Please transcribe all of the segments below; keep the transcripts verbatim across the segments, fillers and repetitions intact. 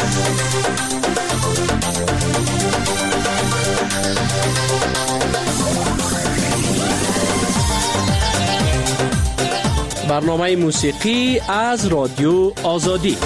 برنامه موسیقی از رادیو آزادی.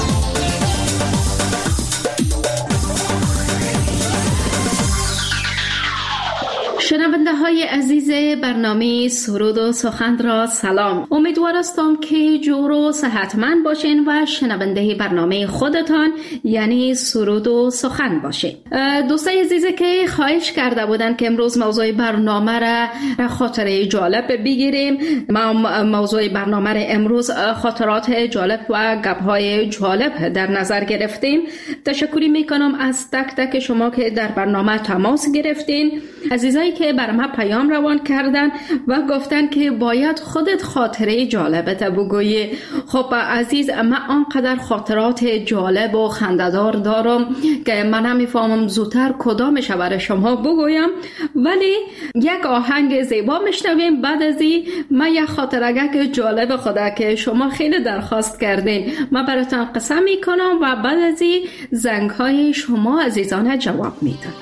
شنونده های عزیز برنامه سرود و سخن را سلام. امیدوار هستم که جور و صحتمند باشین و شنونده برنامه خودتان یعنی سرود و سخن باشین. دوستای عزیزی که خواهش کرده بودن که امروز موضوع برنامه را خاطره جالب بگیریم، ما موضوع برنامه را امروز خاطرات جالب و گپ‌های جالب در نظر گرفتیم. تشکری میکنم از تک تک شما که در برنامه تماس گرفتین، عزیزایی که بر ما پیام روان کردن و گفتن که باید خودت خاطره جالبت بگویی. خب عزیز، من آنقدر خاطرات جالب و خنده‌دار دارم که من نمیفهمم زودتر کدامش برای شما بگویم، ولی یک آهنگ زیبا میشنویم. بعد از این من یک خاطره جالب خدا که شما خیلی درخواست کردین من براتون قصه میکنم و بعد از این زنگ های شما عزیزان جواب میدم.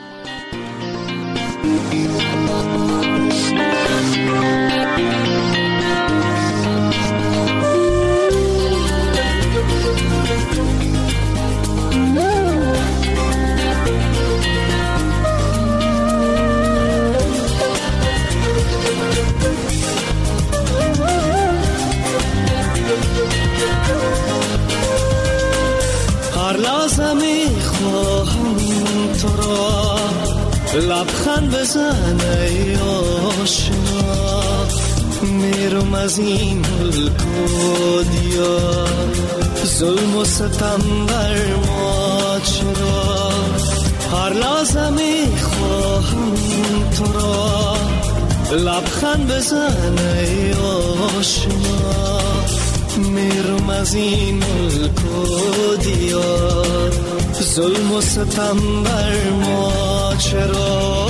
هر لحظه میخواهم تو را لبخند بزن ای آشنا، میرم از این ملک و دیار، ظلم و ستم بر ما چرا. هر لحظه میخواهم تو را لبخند بزن ای آشنا، میرم از این ملک و دیار، ظلم و ستم بر ما چرا.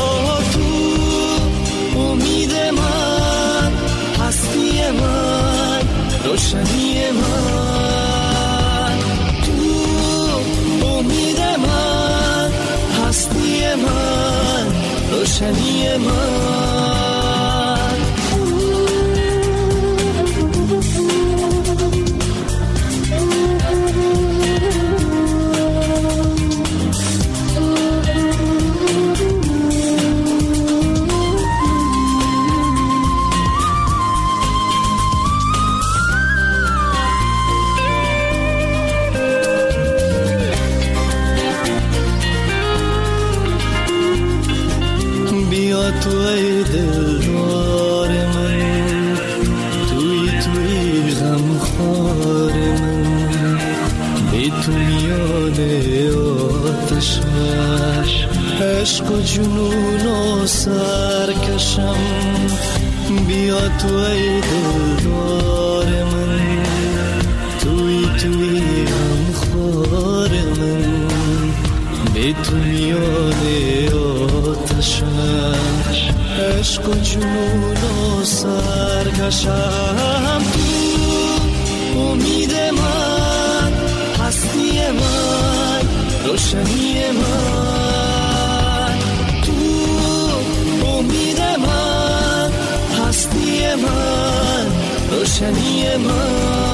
تو امید من، هستی من، روشنی من، تو امید من، هستی من، روشنی من. تو ای دلدار من، توی توی غمخوار من، بی تو میان آتش عشق و جنون و سرکشم. بیا تو ای دلدار من، توی توی غمخوار من، بی تو میان آتش عشق و جنون و سرکشم. تو امید من، هستی من، روشنی من، تو امید من، هستی من، روشنی من.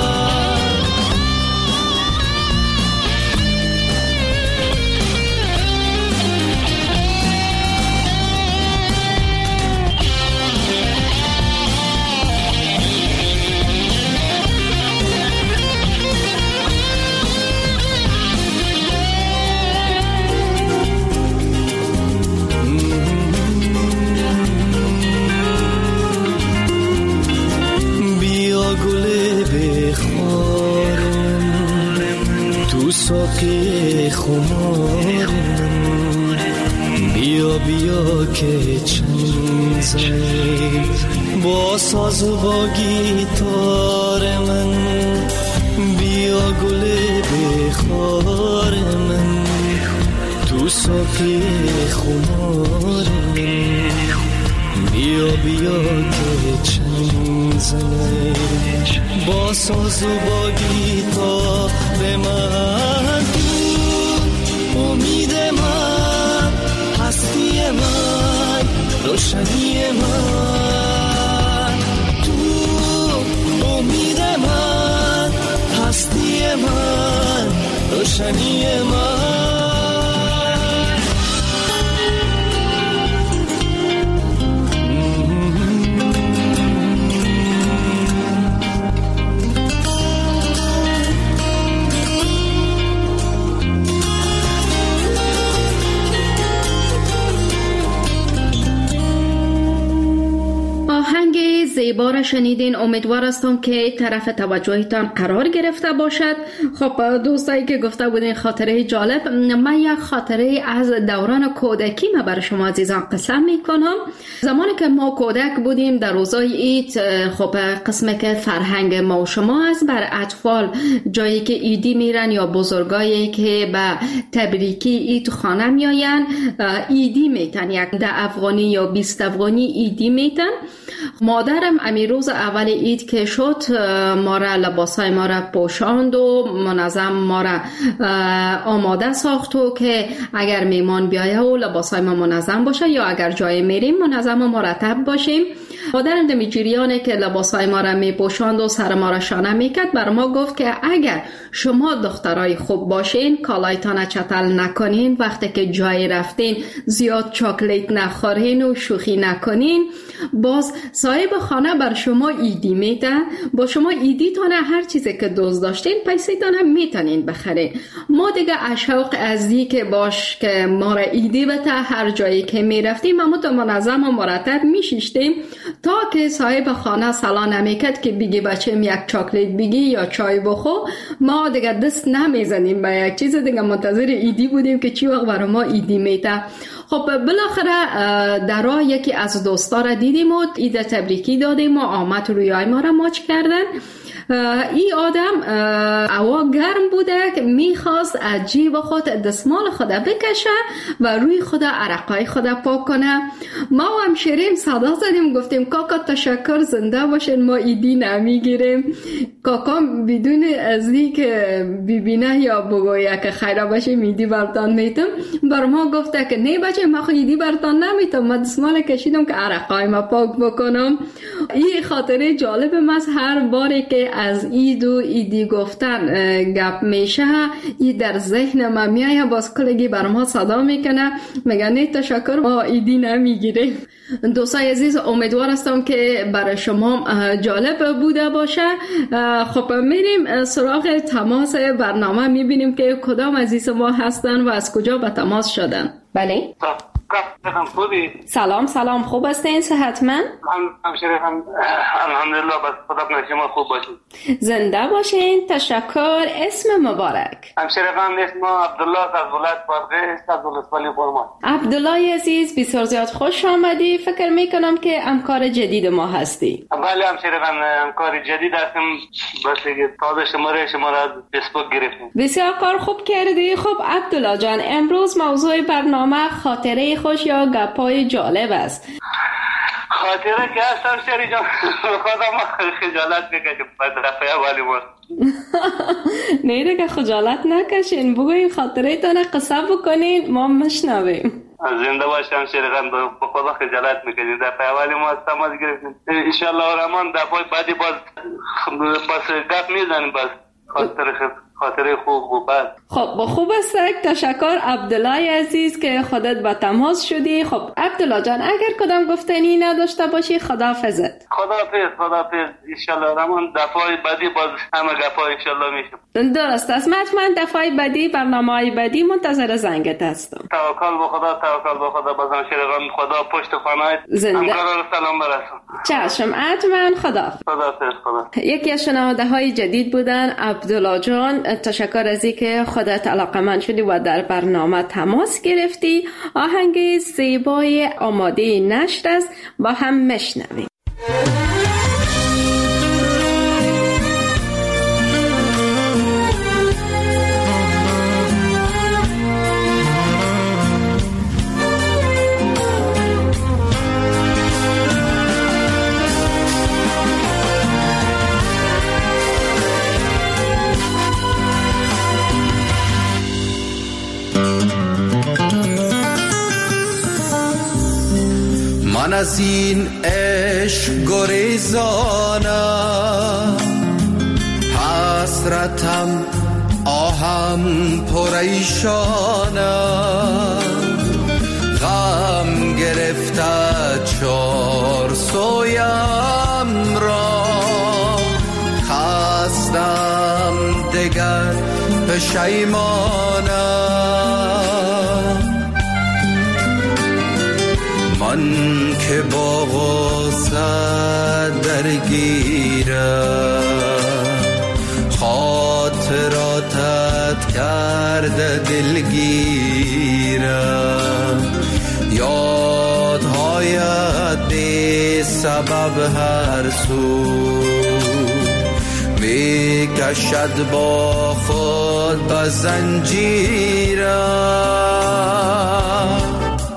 ساقی خمار من، بیا بیا که چنگ زنیم با ساز و با گیتار من. بیا گل بخار من، تو ساقی خمار من، بیا بیا که چنگ زنیم با ساز و با گیتار من. تو روشنی من. زیبا را شنیدین. امیدوار هستم که طرف توجهتان قرار گرفته باشد. خب دوستایی که گفته بودین خاطره جالب، من یک خاطره از دوران کودکی ما برای شما عزیزان قسم میکنم. زمانی که ما کودک بودیم در روزای عید، خب قسمه که فرهنگ ما و شما است، بر اطفال جایی که عیدی میرن یا بزرگایی که به تبریکی عید خانه میاین عیدی میتن، یک ده افغانی یا بیست افغانی عیدی میتن. مادرم امی روز اول عید که شد ما را لباسای ما را پوشاند و منظم ما را آماده ساخت و که اگر میمان بیایه و لباسای ما منظم باشه یا اگر جای میریم منظم و مرتب باشیم. مادرم دمی جریانه که لباسای ما را میپوشاند و سر ما را شانه میکرد بر ما گفت که اگر شما دخترای خوب باشین، کالایتان چتل نکنین، وقتی که جای رفتین زیاد چاکلیت نخورین و شوخی نکنین، باز صاحب خانه بر شما ایدی میده، با شما ایدی تانه هر چیزی که دوست داشتین پیسه تانه میتونین بخرین. ما دیگه اشوق ازی که باش که ما را ایدی بده، هر جایی که میرفتیم اما تو منظم و مرتب میشیشتیم تا که صاحب خانه سلا نمیکرد که بگی بچه‌م یک چاکلیت بگی یا چای بخو. ما دیگه دست نمیزنیم به یک چیز، دیگه منتظر ایدی بودیم که چی وقت برای ما ایدی میده. خب بالاخره در راه یکی از دوستا را دیدیم و عید تبریکی دادیم و آمد روی آی ما را ماچ کردن. این آدم هوا گرم بوده که میخواست از جیب خود دستمال خود بکشه و روی خود عرقای خود پاک کنه. ما هم شیرین صدا زدیم گفتیم کاکا تشکر، زنده باشین، ما ایدی نمیگیریم. کاکا بدون از این که ببینه یا بگویه که خیره باشیم ایدی برتان میتم، بر ما گفته که نه بچه ما خو ایدی برتان نمیتم، ما دستمال کشیدم که عرقای ما پاک بکنم. این خاطره جالب است. هر باری که از عید و ایدی گفتن گپ میشه ای در ذهن ما میایه، باز کلگی بر ما صدا میکنه میگه نه تشکر ما ایدی نمیگیریم. دوستای عزیز امیدوار هستم که برای شما جالب بوده باشه. خب میریم سراغ تماس برنامه، میبینیم که کدام عزیز ما هستن و از کجا به تماس شدن. بله سلام سلام، خوب هستین؟ صحتمند؟ همشریفم الحمدلله، بس خدا کنه شما خوب باشین. زنده باشین، تشکر. اسم مبارک؟ همشریفم اسم عبدالله از ولایت بادغیس از ولسوالی فرمان. عبدالله عزیز بسیار زیاد خوش آمدی. فکر میکنم که همکار جدید ما هستی. بله همشریفم همکار جدید هستم، بس تازه شماره شما را از فیسبوک گرفتیم. بسیار کار خوب کردی. خب عبدالله جان، امروز موضوع برنامه خاطره خوش یا گپای جالب است. خاطره که هستم شری جان خودم خجالت میکشم بعد رفعه والی ما نه دیگه خجالت نکشین، بگوین خاطره تانه قصه بکنین ما مشنویم. زنده باشم شری جان، به خدا خجالت میکشیم. رفعه والی ما تماس گرفتیم، انشالله رحمان دفعه بعدی باز باز گپ میزنیم، باز خاطره خاطره خوب و بد. خب خوب است، تشکر عبدالله عزیز که خودت با تماس شدی. خب عبدالله جان، اگر کدام گفتنی نداشته باشی خداحافظت. خداحافظ خداحافظ، انشالله رحمان دفعه بعدی باز همه گپا انشالله میشه. درست است، من دفعه بعدی برنامه‌های بعدی منتظر زنگت هستم. توکل به خدا، توکل به خدا. بازم شیران خدا پشت خانه‌ات همکارا سلام برسون. چشم حتما. خدا خداحافظ. خدا. یکی از شنونده‌های جدید بودن عبدالله جان. تشکر از اینکه خودت علاقه‌مند شدی و در برنامه تماس گرفتی. آهنگ زیبای آماده نشر است، با هم مشنویم. من از این عشق گریزانم، حسرتم آه هم پریشانم، غم گرفته چار سویم را، خستم دگر پشیمانم. من که با غصه درگیرم، خاطراتت کرده دلگیرم. یادهایت بی سبب هر سو می کشد با خود به زنجیرم.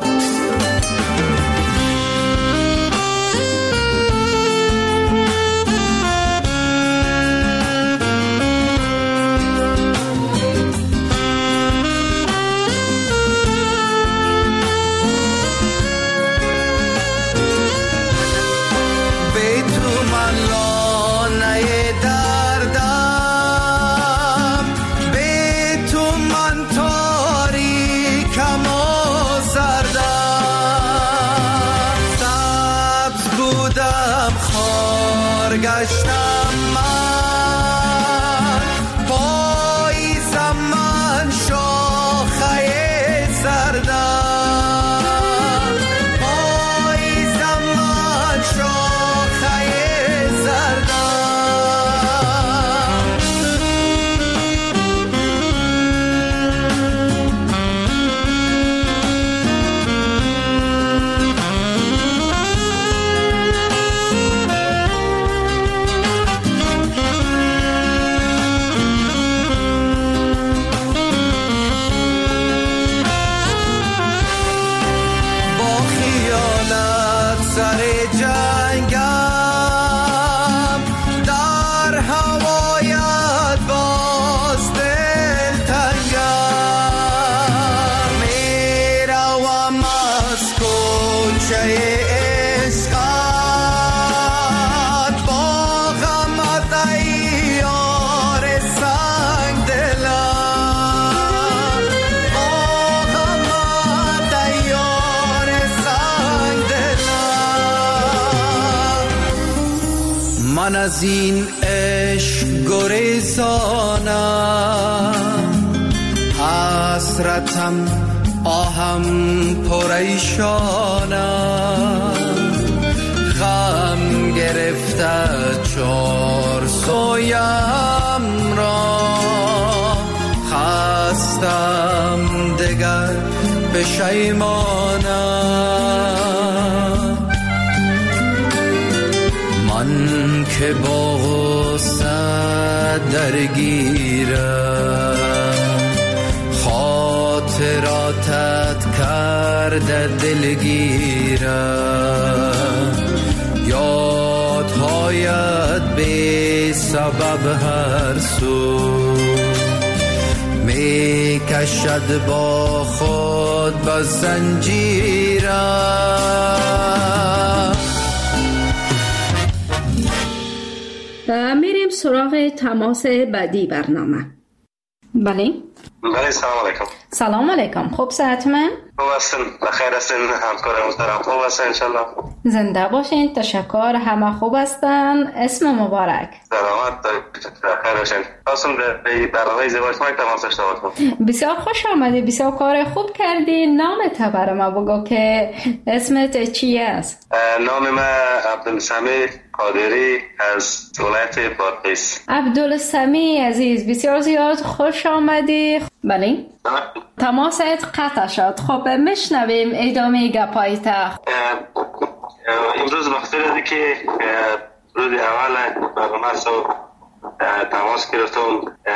گشتم من، پاییزم من شاخه زردم، پاییزم من شاخه زردم. من از این عشق گریزانم، حسرتم آهم پریشانم. غم گرفته چار سویم را، خستم دگر پشیمانم. من که با غصه درگیرم، خاطراتت کرده دلگیرم. یادهایت بی سبب هر سو می کشد با خود به زنجیرم. میریم سراغ تماس بعدی برنامه. بله بله سلام علیکم. سلام علیکم. خوب صحت من؟ خوب هستن، بخیر هستن، همکار محترم خوب هستن انشالله. زنده باشین. تشکر، همه خوب هستن. اسم مبارک. سلامت بخیر باشین. خواستم به برنامه ازدواج ما تماس داشته باشم. بسیار خوش آمدی، بسیار کار خوب کردی. نامت برای ما بگو که اسمت چی است؟ نام من عبدالسمی قادری از ولایت بادغیس. عبدالسمی عزیز، بسیار زیاد خوش آمدی. بله تماست قطع شد. خب میشنویم ادامه گپایت. امروز بخاطر که روز اول برنامه سو تماس گرفتم،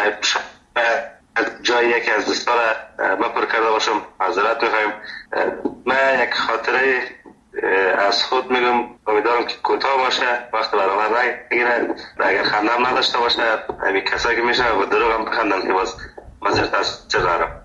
جای یکی از دوستان مپر کرده باشم، معذرت میخوایم. من یک خاطره از خود میگم، امیدوارم که کوتاه باشه، وقت برنامه رنگ بگیره، اگر خندم نداشته باشه همین کسایی که میشن و دروغ هم بخندن که باز مذارت از چه دارم.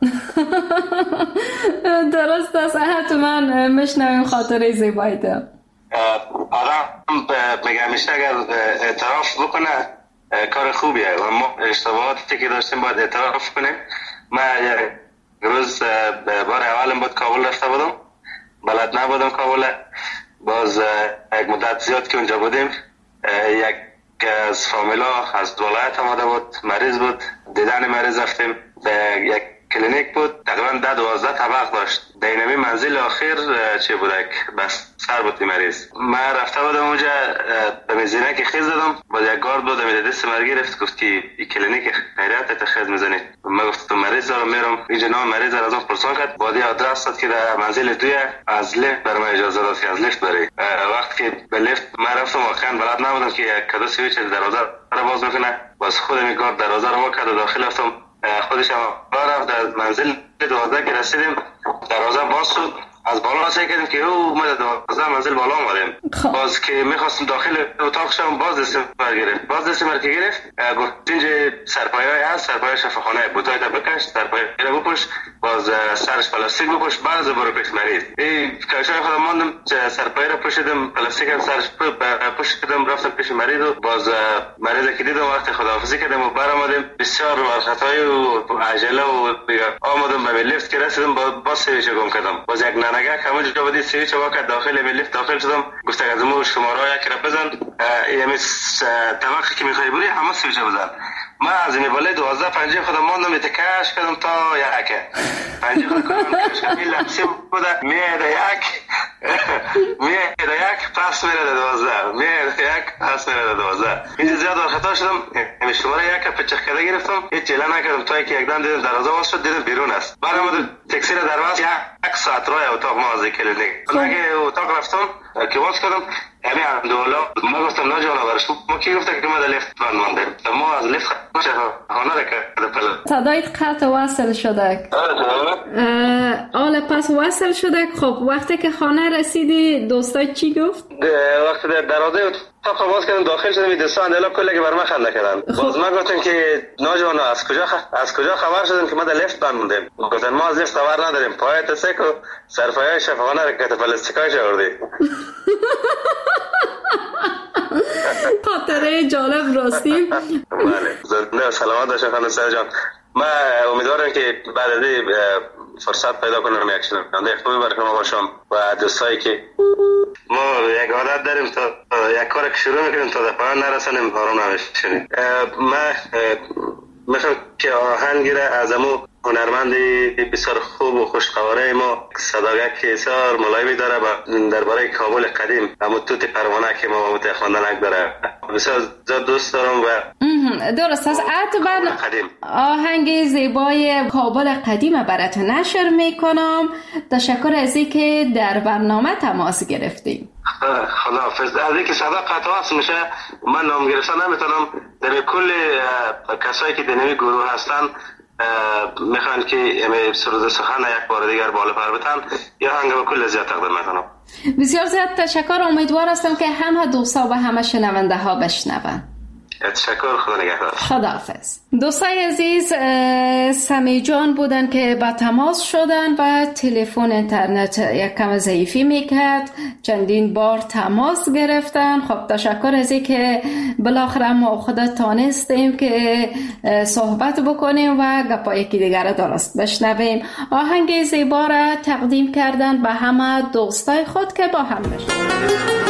درست است، حتما میشنویم خاطره زیبایت. آدم میگه میشه اگر اعتراف بکنه کار خوبیه و ما اشتباهاتی که داشتیم باید اعتراف کنیم. من یک روز بار اولم بود کابل رفته بودم، بلد نبودم کابل. باز یک مدت زیاد که اونجا بودیم، یک از فامیلا از ولایت آمده بود، مریض بود، دیدن مریض رفتیم. به یک کلینیک بود، تقریبا ده دوازده طبق داشت. دینمی منزل آخر چی بودک بس سر بود مریض. من رفته بودم اونجا به میزینه که خیز دادم، با یک گارد بود میده دست من گرفت، گفت که این کلینیک خیریت تا خیز میزنید. من گفتم مریض دارم میرم اینجا، نام مریض از اون پرسان کرد، بعدی آدرس داد که در منزل دوی از لیفت برام اجازه داد که از لیفت بری. وقتی که به لیفت من رفتم واقعا بلد نبودم که کدو سویچ دروازه رو باز میکنه، باز خودم این گارد دروازه رو وا کرد و داخل رفتم. خودش هم رفت در منزل دوازده که رسیدیم، دروازه باز شد، از بالا سعی کردیم که او ما دوازده منزل بالا آمدیم. باز که میخواستم داخل اتاق شم، باز دستم بر گرفت، باز دستم بر که گرفت، گفت اینجا سرپایه هست، سرپایه شفاخانه، بوتای تا بکش، سرپایه رو بپوش، باز سرش پلاستیک بپوش، بعد برو پیش مریض. این کاشای خودم ماندم، سرپایه رو پوشیدم، پلاستیک هم سرش پوشیدم، رفتم پیش مریض و باز مریض که دیدم وقت خداحافظی کردم و برآمدیم. بسیار ورخطای و عجله و آمدم به لیفت که رسیدم، باز سویچ گم کردم. باز یک ننگه همون جا بودی سویچ واقع داخل به لیفت داخل شدم، گفت از مو شماره یک را بزن، یعنی طبقه که میخوای بری همه سویچ بزن. من از این بالا دوازده پنجه خودم ماندم، اتکاش کردم تا یک پنجه خودم کش کردم، این لحظه بوده میره یک میره یک پس میره دوازده، میره یک پس میره دوازده. اینجا زیاد خطا شدم، این شماره یک پچخ کرده گرفتم، هیچ چیله نکردم تا که یکدن دیدم دروازه باز شد، دیدم بیرون است. برآمد تاکسی را درواز یک ساعت راه اتاق ما از کلینیک. اگه اتاق رفتم که باز کردم، یعنی الحمدلله ما گفتم نه جانا برش ما کی گفته که ما در لیفت بند مانده، ما از لیفت خانه را کرده پله. صدایت قطع وصل شده. آله پس وصل شده. خب وقتی که خانه رسیدی دوستای چی گفت؟ وقتی در دروازه اتاق باز کردم داخل شدم، دوستان الا کلی که بر من خنده کردن. باز ما گفتم که ناجوانا از کجا خ... از کجا خبر شدیم که ما در لیفت بند موندیم. گفتن ما از لیفت خبر نداریم، پای تسکو سرپایه شفاخانه را که پلاستیکایش آوردی. خاطره جالب راستی. بله زنده سلامت باشه خانم سر جان. من امیدوارم که بعد از این فرصت پیدا کنم یک شنونده خوبی برای شما باشم و دوستایی که ما یک عادت داریم تا یک کار که شروع میکنیم تا در پایان نرسانیم آرام نمیشیم. من میخوام که آهنگی را از امو هنرمندی بسیار خوب و خوشقواره ما صداگک بسیار ملایمی داره و درباره کابل قدیم همون توت پروانه که ما ماموت خواندنک داره بسیار زیاد دوست دارم و درست است. اتبا آهنگ زیبای کابل قدیم برات نشر میکنم. تشکر از اینکه در برنامه تماس گرفتیم. خداحافظ. از اینکه صدا قطع وصل میشه من نام گرفتن نمیتونم. در کل کسایی که در نمی گروه هستن میخوان که سرود سخن یک بار دیگر بالا پر بتن یا هنگ به کل زیاد تقدیم میکنم. بسیار زیاد تشکر. امیدوار هستم که همه دوستا و همه شنونده ها بشنون. تشکر. خدا نگهدار. خداحافظ. دوستای عزیز، سمی جان بودن که با تماس شدن و تلفن اینترنت یک کم ضعیفی میکرد. چندین بار تماس گرفتن. خب تشکر از این که بالاخره ما خدا تانستیم که صحبت بکنیم و گپای یکی دیگر درست بشنویم. آهنگ زیبا را تقدیم کردن به همه دوستای خود که با هم بشنویم.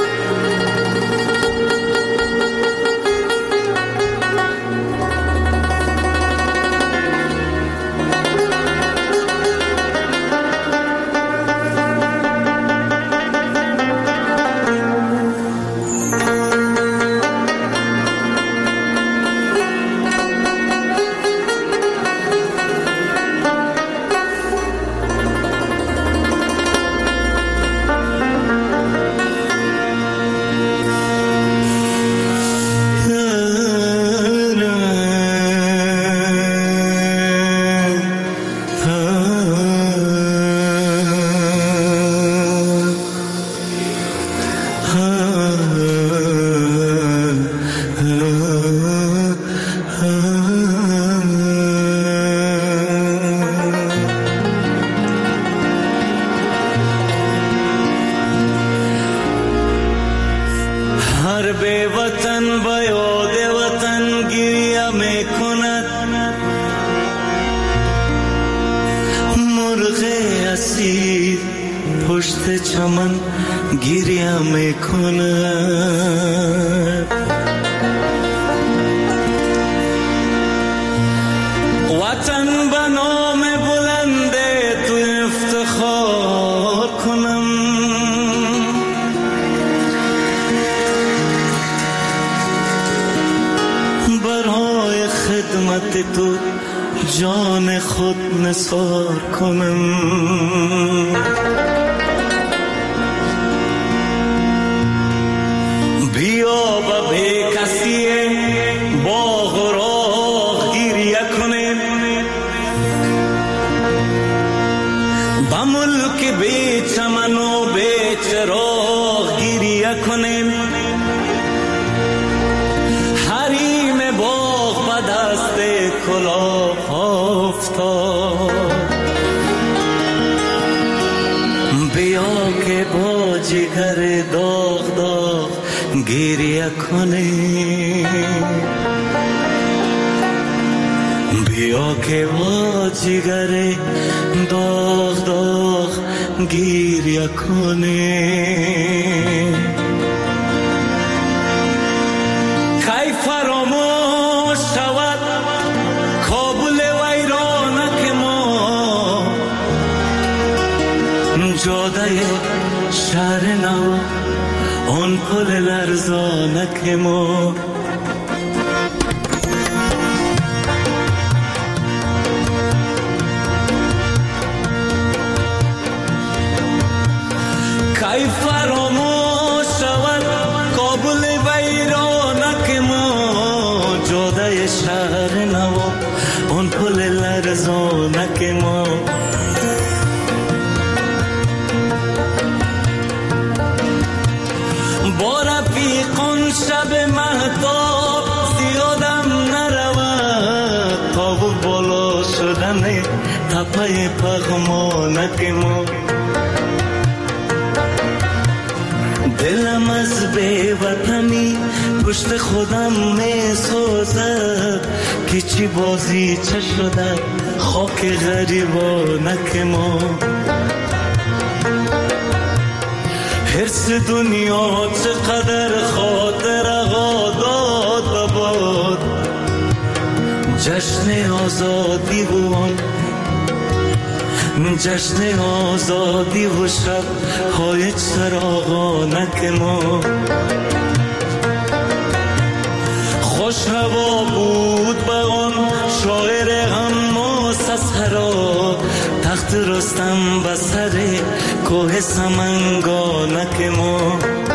اسیر پشت چمن گریه میکند. وطن به نام بلند تو افتخار کنم، برای خدمت تو جان خود نثار کنم. بیا به بی کسی باغ و راه گریه کنیم، به ملک بی چمن و بی چراغ گریه کنیم. حریم باغ به دست کلاه افتاد، بیا که با جگر داغ داغ گریه کنیم. بیا که با جگر داغ داغ گریه کنیم. کی فراموش شود کابل ویرانک ما، جاده شهر نو آن پل لرزانک ما. کی فراموش شود کابل ویرانک ما، جاده شهر نو آن پل لرزانک ما. با رفیقان شب مهتاب زیادم نرود، تا و بالا شدن تپه پغمانک ما. دلم از بی وطنی پشت خودم می سوزد، که چی بازی چه شده خاک غریبانک ما. حرص دنیا چقدر خاطر آداد باد، جشن آزادی بوان جشن آزادی و شب های چراغانک ما. خوش هوا بود به آن شاعر غماس از هرا، تخت رستم به سر کوه سمنگانک ما.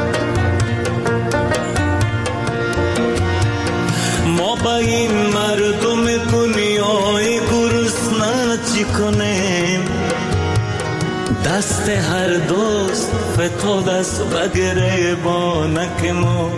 ما با این مردم دنیای گرسنه چی کنیم؟ دست هر دوست فتاد است به گریبانک ما.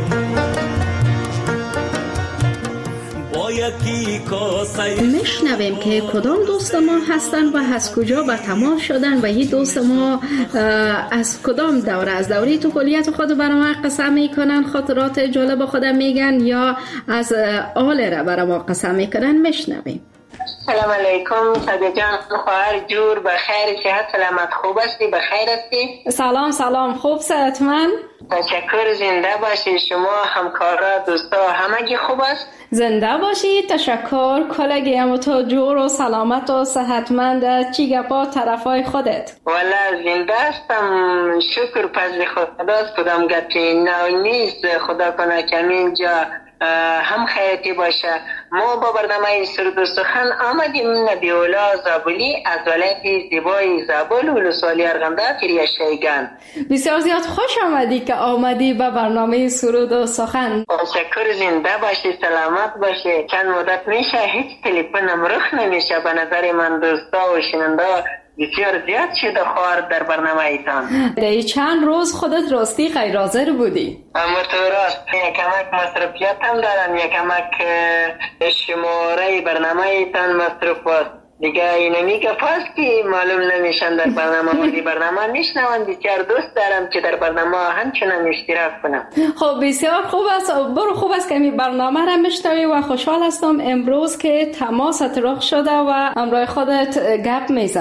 میشنویم که کدام دوست ما هستن و از کجا به تماس شدن و این دوست ما از کدام دوره، از دوره طفولیت خود برای ما قسم میکنن، خاطرات جالب خودم میگن یا از آل را برای ما قسم میکنن. میشنویم. سلام علیکم صدیق جان، خواهر جور بخیر، صحت سلامت خوب هستی؟ بخیر هستی؟ سلام سلام، خوب صحتمند؟ تشکر، زنده باشی. شما همکارا دوستا همگی خوب است؟ زنده باشی، تشکر. کلگی هم تو جور و سلامت و صحتمند. چی گپا طرفای خودت؟ والا زنده هستم، شکر پس خداست. کدام گپی نو نیست، خدا کنه که اینجا هم خیرتی باشه. ما با برنامه سرود و سخن آمدیم نبیولا زابلی از ولایت زیبای زابل ولسوالی ارغنده فریه شیگان. بسیار زیاد خوش آمدی که آمدی به برنامه سرود و سخن. تشکر، زنده باشی، سلامت باشی. چند مدت میشه هیچ تلفنم رخ نمیشه. به نظر من دوستا و شنونده بسیار زیاد شده خواهر در برنامه ایتان. در چند روز خودت راستی غیر حاضر بودی. اما تو راست یکمک مصرفیت هم دارن، یکمک شماره برنامه ایتان مصرف است. دیگه اینو میگه پس که معلوم نمیشن در برنامه و دی برنامه میشنون. بسیار دوست دارم که در برنامه همچنان اشتراک کنم. خب بسیار خوب است، برو خوب است که این برنامه را میشنوی و خوشحال هستم امروز که تماست رخ شده و امروی خودت گپ میزنم.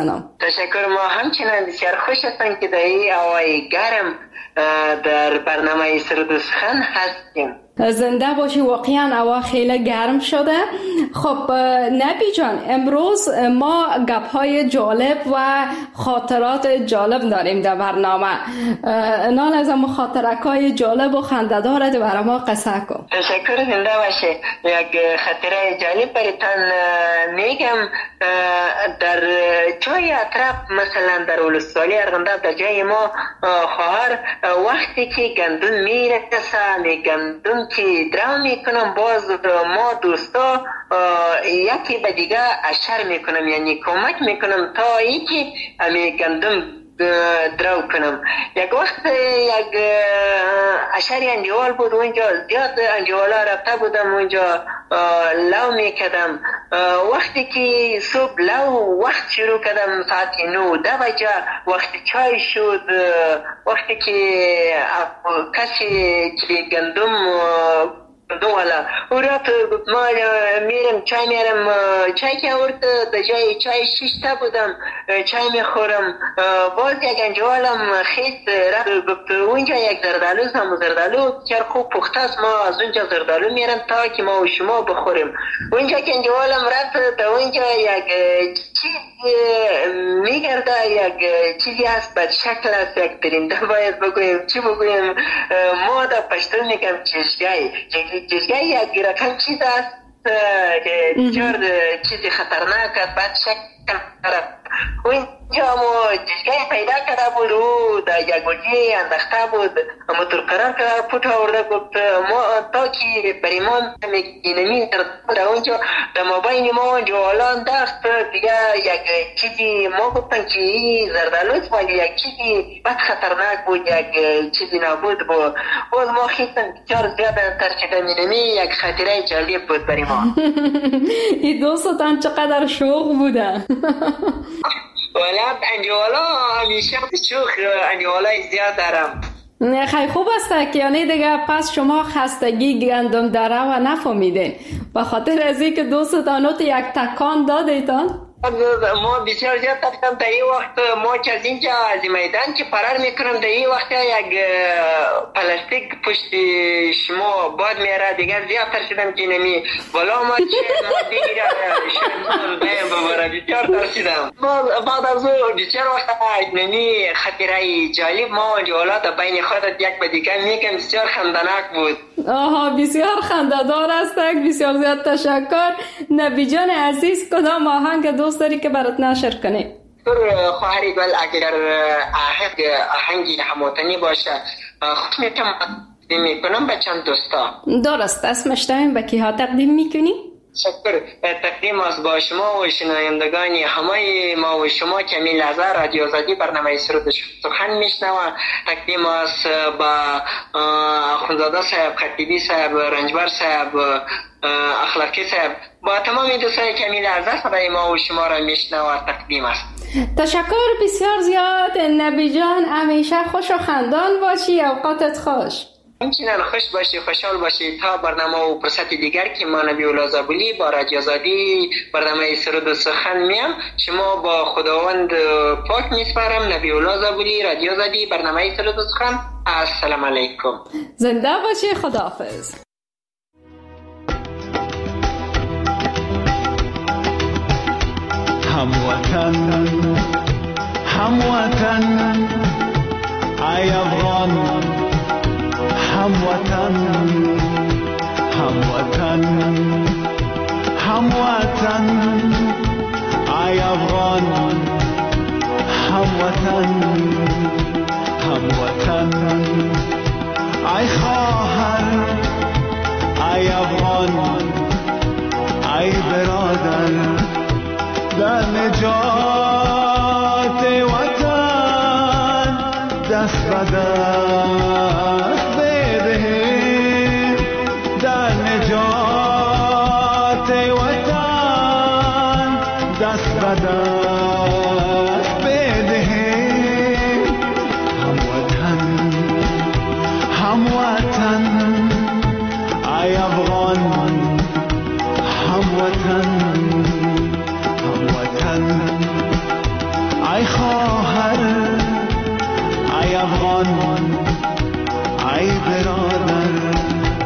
تشکر. ما همچنان بسیار خوش هستم که در این هوای گرم در برنامه سرود و سخن هستیم. زنده باشی. واقعا هوا خیلی گرم شده. خب نبی جان، امروز ما گپ‌های جالب و خاطرات جالب داریم در برنامه. نال از خاطرک‌های جالب و خنده‌دارت برای ما قصه کن. تشکر. زنده باشی. یک خاطره جالب براتون میگم. در جای اطراف، مثلا در ولسوالی ارغنداب، در جای ما خواهر وقتی که گندم میرسه، گندم که درام میکنم، باز ما دوستا یکی به دیگه اشر میکنم، یعنی کمک میکنم تا ای که امی گندم درو کنم. یک وقت یک اشری اندیوال بود، اونجا زیاد اندیوالا رفته بودم، اونجا لو میکدم. وقتی که صبح لو وقت شروع کردم، ساعت نو ده بجه وقت چای شد. وقتی که کسی که گندم دو والا او رفت، ما میرم چای میرم، چای که آورد در جای چای شیشته بودم، چای میخورم. باز یک انجوالم خیست رفت، گفت اونجا یک زردالو هم زردالو چر خوب پخته است، ما از اونجا زردالو میرم تا که ما و شما بخوریم. اونجا که انجوالم رفت، در اونجا یک چیز میگرده، یک چیزی هست بد شکل است، یک درنده باید بگویم، چی بگویم؟ ما در پشتون میگم چشگای. چشگای یک رقم چیز است که بسیار چیزی خطرناک است، بد شکل است. اونجا ما چشگای پیدا کرده بود، او در یک گوجه انداخته بود، اما تر قرار کرده پوت آورده، گفت ما تا که بریمان میگینمی در اونجا در مابین ما اونجا حالا انداخت دیگه یک چیزی. ما گفتن که این زردالوست، ولی یک چیزی بد خطرناک بود، یک چیزی نبود بود. باز ما خیستن بسیار زیاد ترشیده مینمی، یک خاطره جالب بود برای ما. این دوستان چقدر شوق بودن. ولاد انجوالا همیشه شوخ انجوالا زیاد دارم. خیلی خوب است که یعنی دیگه پس شما خستگی گندم داره و نفهمیدین، به خاطر از اینکه دوستانات یک تکان دادیتان. ما بسیار زیاد تفتم در این وقت، ما که از اینجا از میدان که فرار میکنم، در این وقت یک پلاستیک پشت شما باد میاره، دیگر زیاد ترسیدم که نمی بالا ما چه ما دیگه شما دایم بباره، بسیار ترسیدم. بعد از او بسیار وقت نمی خطره جالب ما جوالات بین خودت یک به دیگر میگم، بسیار خندناک بود. آها بسیار خنده‌دار است. بسیار زیاد تشکر. نبی جان عزیز، کدام آهنگ دوست داری که برات نشر کنی؟ خواهری گل اگر آهنگ آهنگی هموطنی باشه خوش میتونم تقدیم میکنم به چند دوستا. درست، اسمش داریم به کی ها تقدیم میکنی؟ شکر. تقدیم از با شما و شنوندگان همه ما و شما که می لحظه رادیو آزادی برنامه سرود سخن میشنوه. تقدیم از با خونزاده صاحب، خطیبی صاحب، رنجبر صاحب، اخلاقی صاحب، با تمام دوستانی که می لحظه صدای ما و شما را میشنوه تقدیم است. تشکر بسیار زیاد. نبی جان همیشه خوش و خندان باشی، اوقاتت خوش. همچنان خوش باشی، خوشحال باشی. تا برنامه و فرصت دیگر که ما نبی الله زابلی با رادیو آزادی برنامه سرود و سخن میم، شما با خداوند پاک میسپارم. نبی الله زابلی، رادیو آزادی برنامه سرود و سخن. السلام علیکم. زنده باشی. خداحافظ. هموطن هموطن ای افغان، هموطن هموطن هموطن ای افغان، هموطن هموطن ای خواهر، ای افغان، ای برادر، در نجات وطن دست به دست بدهیم، در نجات وطن دست به دست بدهیم. هموطن هموطن ای افغان، هموطن ای خواهر ای افغان ای برادر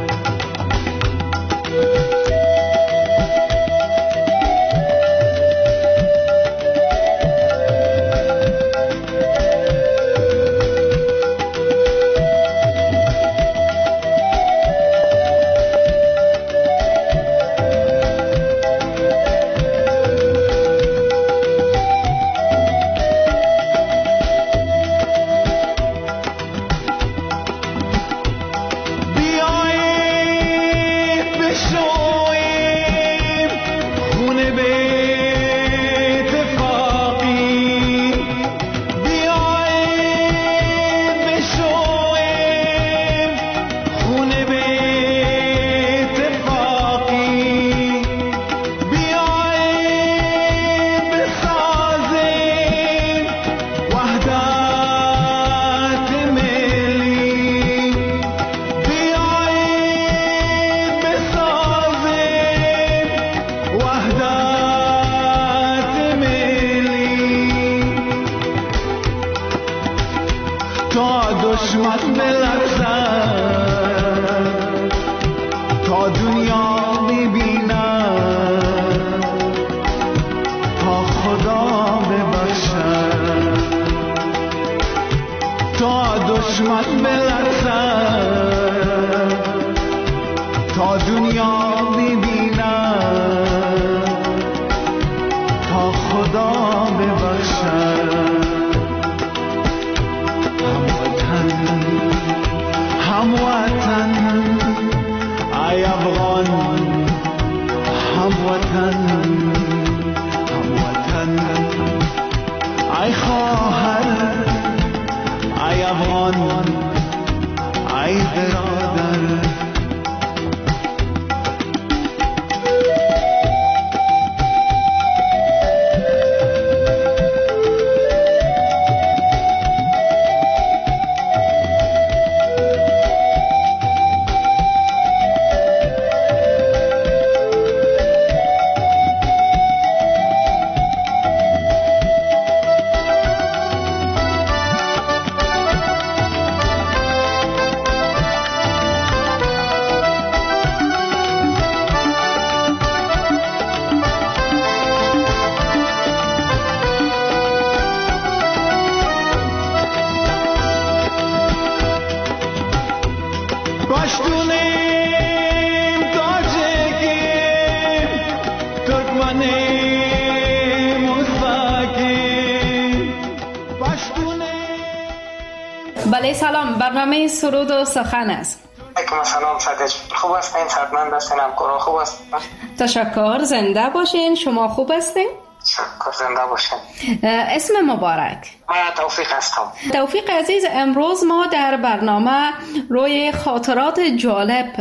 بله سلام، برنامه سرود و سخن است. علیکم سلام صدیق، خوب هستین؟ صدمند هستین؟ همکارا خوب هستین؟ تشکر، زنده باشین. شما خوب هستین؟ تشکر، زنده باشین. اسم مبارک؟ من توفیق هستم. توفیق عزیز، امروز ما در برنامه روی خاطرات جالب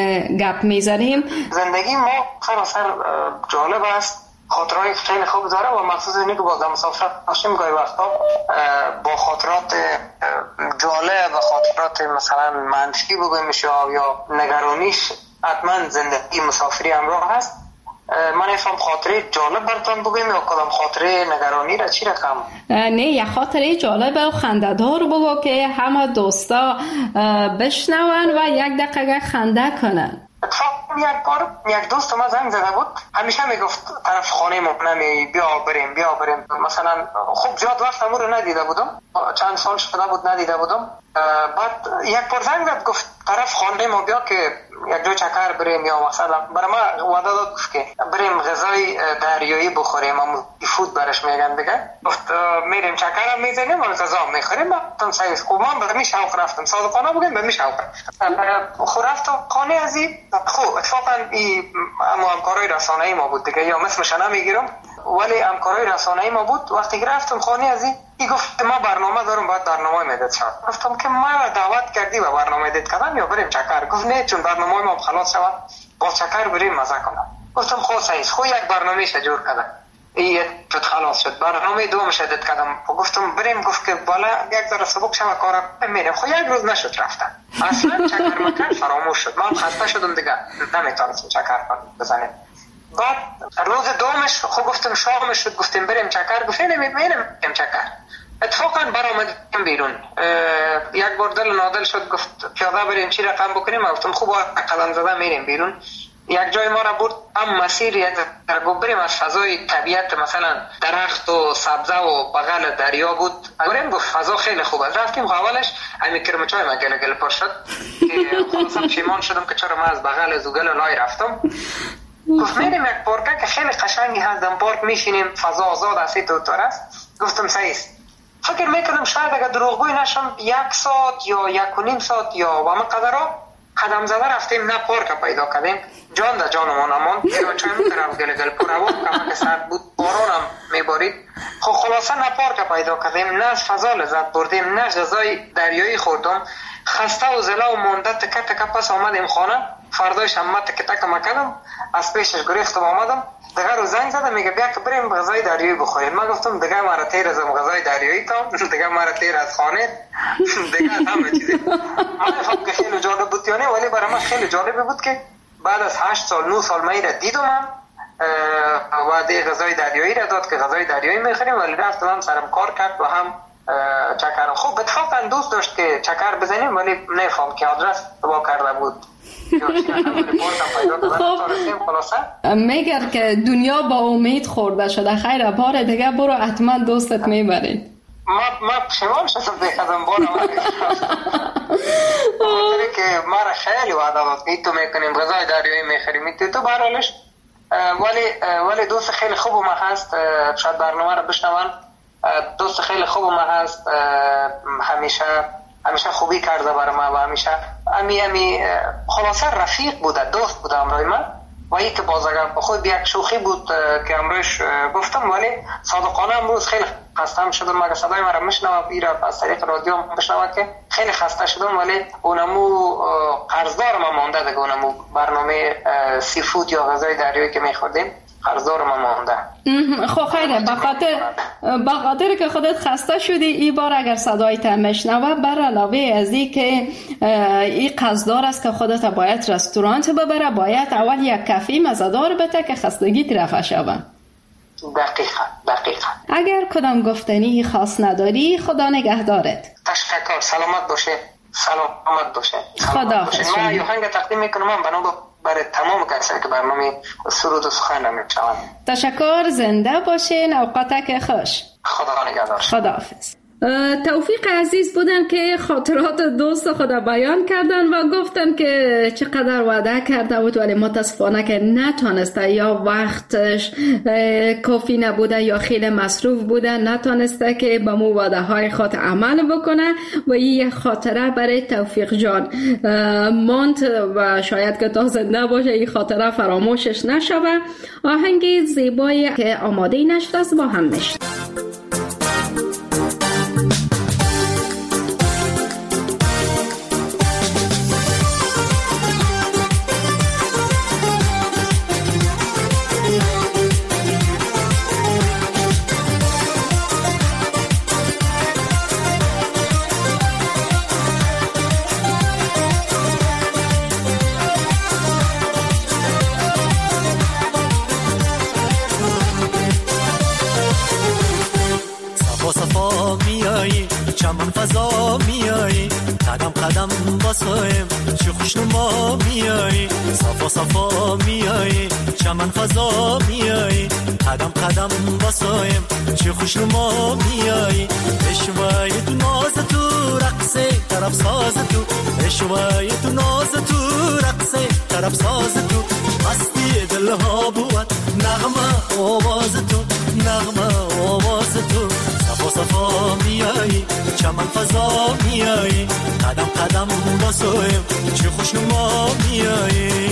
گپ میزنیم. زندگی ما سراسر جالب است، خاطرات خیلی خوب داره و مخصوص اینه که با مسافرت باشیم گاهی وقتا با خاطرات جالب و خاطرات مثلا منفی بگویم یا نگرانیش حتما زندگی مسافری همراه هست. من افهم خاطره جالب براتون بگویم یا کدام خاطره نگرانی را چی رقم؟ نه، یه خاطره جالب و خنده‌دار بگو که همه دوستا بشنون و یک دقیقه خنده کنن. اتفاقا یک بار یک دوست ما زنگ زده بود، همیشه میگفت طرف خانه ما نمی بیا بریم بیا بریم. مثلا خب زیاد وقت امور رو ندیده بودم، چند سال شده بود ندیده بودم. بعد یک بار زنگ زد گفت طرف خانه ما بیا که یک جا چکر بریم، یا مثلا برای ما وعده داد گفت که بریم غذای دریایی بخوریم، هم فود برش میگن دیگه. گفت میریم چکر هم میزنیم و غذا میخوریم. من سعی کومان به می شوق رفتم، صادقانه بگم به می شوق رفتم. خو رفتم خانه ازی. خب اتفاقا این اما همکارای رسانه‌ای ما بود دیگه، یا مثلش نمیگیرم ولی همکارای رسانه‌ای ما بود. وقتی رفتم خانه ازی ای گفت ما برنامه دارم باید برنامه میدید شد. گفتم که ما دعوت کردی و برنامه دید کردم یا بریم چکر؟ گفت نه چون برنامه ما خلاص شد با چکر بریم مزه کنم. گفتم خب سعیس خو یک برنامه شجور کردم این شد خلاص شد. برنامه دوم شدید کردم گفتم بریم. گفت که بالا یک ذره سبک شما کارا میریم. خب یک روز نشد رفتن اصلا چکر مکان فراموش شد. من خسته شدم دیگه نمیتونستم چکر بزنیم. بعد روز دومش خب گفتم شام شد، گفتیم بریم چکر، گفتیم نمیبینیم چکر. اتفاقا برآمدیم بیرون، یک بار دل نادل شد، گفت پیاده بریم چی رقم بکنیم. گفتم خوب قدم زده میریم بیرون. یک جای ما را برد هم مسیر یک درگو بریم از فضای طبیعت، مثلا درخت و سبزه و بغل دریا بود. بریم گفت فضا خیلی خوب است. رفتیم اولش همین کرمچای ما گله گله پر شد که خلاصم پشیمان شدم که چرا ما از بغل زوگل لای رفتم. گفت میریم یک پارک که خیلی قشنگی هست، در پارک میشینیم، فضا آزاد است، دوتار است. گفتم صحیح است. فکر میکنم شاید اگر دروغگوی نشم یک ساعت یا یک و نیم ساعت یا و همه قدرها قدم زده رفتیم، نه پارک پیدا کردیم. جان در جانمان امان دیگه چای میترم گل گل پر هوا کمک سرد بود، بارانم میبارید. خب خلاصه نه پارک پیدا کردیم، نه از فضا لذت بردیم، نه غذای دریایی خوردم. خسته و زله و مانده تکه تکه پس آمدیم خانه. فردایش هم من تکه تکه مکدم، از پیشش گریختم آمدم. دیگه رو زنگ زدم میگه بیا که بریم غذای دریایی بخوریم. من گفتم دیگه مرا تیر از غذای دریایی تام، دیگه مرا تیر از خانه، دیگه از همه چیزی. من فهم که خیلی جالب بود یعنی، ولی برای من خیلی جالب بود که بعد از هشت سال نه سال من را دیدم و دی غذای دریایی را داد که غذای دریایی میخوریم، ولی رفتم هم سرم کار کرد و هم چکر. خوب اتفاقا دوست داشت که چکر بزنیم، ولی نفهم که آدرس تبا کرده بود. خب میگر که دنیا با امید خورده شده، خیر بار دیگه برو حتما دوستت میبرید. ما ما پشیمان شدم دیگه بارم خاطره که ما را خیلی وعده داد که تو میکنیم غذای دریایی میخوریم تو برحالش. ولی ولی دوست خیلی خوب ما هست، شاید برنامه را بشنون. دوست خیلی خوب ما هست، همیشه همیشه خوبی کرده برای ما و همیشه امی امی خلاصه رفیق بوده، دوست بوده امروی من. و ای که باز اگر خود یک شوخی بود که امروش گفتم، ولی صادقانه امروز خیلی خستم شدم. مگه صدای من را میشنوم ایرا از طریق رادیو میشنوم که خیلی خسته شدم، ولی اونمو قرضدار ما مانده دیگه. اونمو برنامه سی فود یا غذای دریایی که میخوردیم قرضدار ما مانده. خب خیره، بخاطر بخاطر که خودت خسته شدی ای بار اگر صدایت میشنوه، بر علاوه از این که این قصددار است که خودت باید رستورانت ببره، باید اول یک کافی مزه‌دار بده که خستگی رفع شوه. دقیقاً دقیقاً. اگر کدام گفتنی خاص نداری، خدا نگهدارت. تشکر، سلامت باشه. سلامت باشه. خداحافظ. من یوهنگ تقدیم میکنم بنا برای تمام کسایی که برنامه سرود و سخن را میشنوند. تشکر، زنده باشین، اوقاتک خوش. خدا نگهدار. خداحافظ. توفیق عزیز بودن که خاطرات دوست خدا بیان کردن و گفتن که چقدر وعده کرده بود ولی متاسفانه که نتونسته، یا وقتش کافی نبوده یا خیلی مصروف بوده، نتونسته که به مو وعده های خود عمل بکنه. و این خاطره برای توفیق جان ماند و شاید که تا زنده باشه این خاطره فراموشش نشوه. آهنگ زیبایی که آماده نشده است با هم میشه. چمن فضا میایی، قدم قدم باسایم چه خوشنما میایی، صفا صفا میایی، چمن فضا میایی، قدم قدم باسایم چه خوشنما میایی، اشوای تو ناز تو رقصه طرف ساز تو، اشوای تو ناز تو رقصه طرف ساز تو، مستی دلها بود نغمه آواز تو، نغمه آواز تو، صفا صفا میایی، چمن فضا میایی، قدم قدم باسایم چه خوشنما میایی.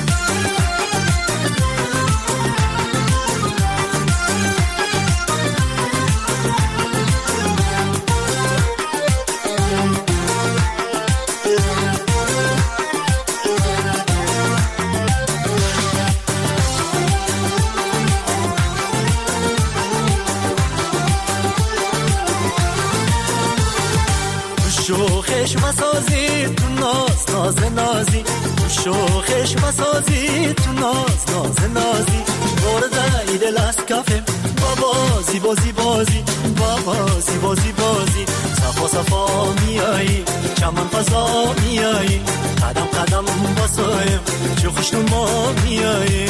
شوخش بسازی تو ناز ناز نازی، شوخش بسازی تو ناز ناز نازی، برده ای دل از کفم بابا زیبا زیبازی بابا زیبا زیبازی صفا صفا میایی چمن فضا میایی قدم قدم باسایم چه خوشنما میایی